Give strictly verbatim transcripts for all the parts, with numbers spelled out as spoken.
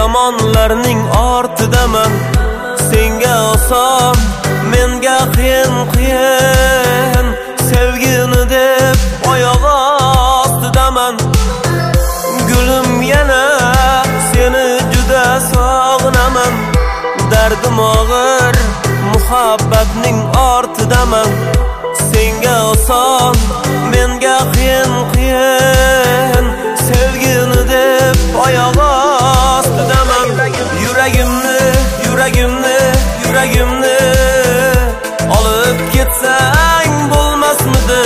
zamonlarning ortidaman. Senga oson, menga qiyin qiyin. Sevgini deb oyoq ostidaman. Gulim yana seni juda sog'inaman. Dardim og'ir, muhabbatning ortidaman. Senga oson, menga qiyin qiyin. Sevgini deb oyoq ostidaman. Yuragimni, yuragimni, yuragimni olib ketsang bo'lmasmidi?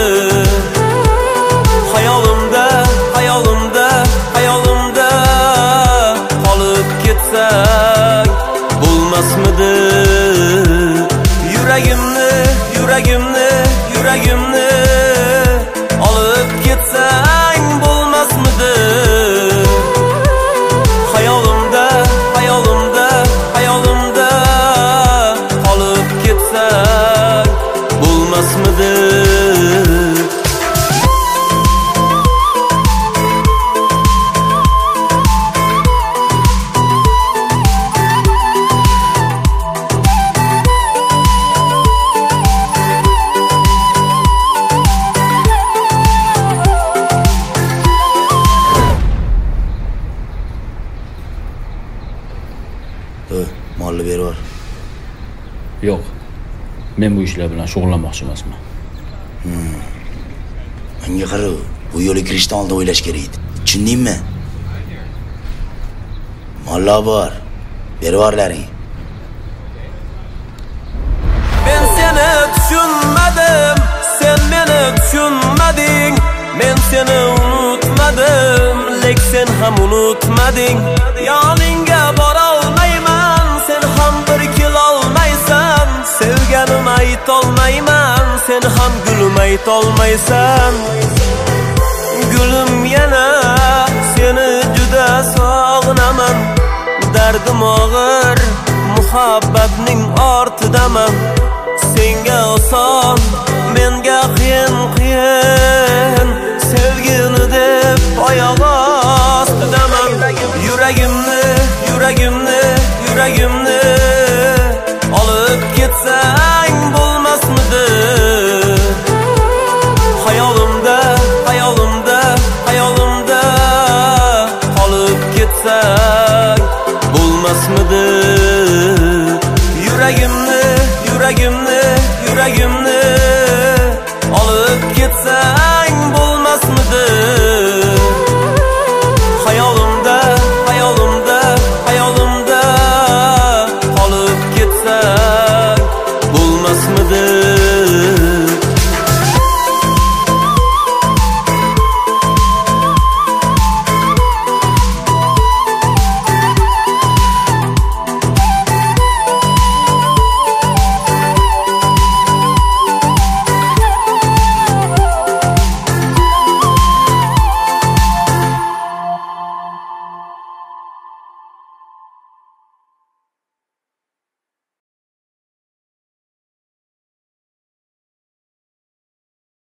Hayolimda, hayolimda, hayolimda qolib ketsang bo'lmasmidi? Yuragimni, yuragimni, yuragimni olib ketsang bo'lmasmidi? Hayolimda, hayolimda, hayolimda qolib ketsang bo'lmasmidi? Molni berib yubor. Yo'q. Men bu ishlar bilan shug'ullanmoqchi emasman. Hmm. Menga qara, bu yo'lga kirishdan oldin o'ylash kerak edi. Tushundingmi? Molni bor. Berib yuborlaring. Men seni tushunmadim, sen meni tushunmading. Men seni unutmadim, lek sen ham unutmading. Yoningga bora olmayman, sen ham bir kelolmaysan. Sevganim aytolmayman, sen ham gulim aytolmaysan. Gulim yana seni juda sog'inaman. Dardim og'ir, muhabbatning ortidaman. Senga oson, menga qiyin qiyin. Sevgini deb oyoq ostidaman. Yuragimni, yuragimni, yuragimni olib ketsang bo'lmasmidi? Hayolimda, hayolimda, hayolimda qolib ketsang bo'lmasmidi?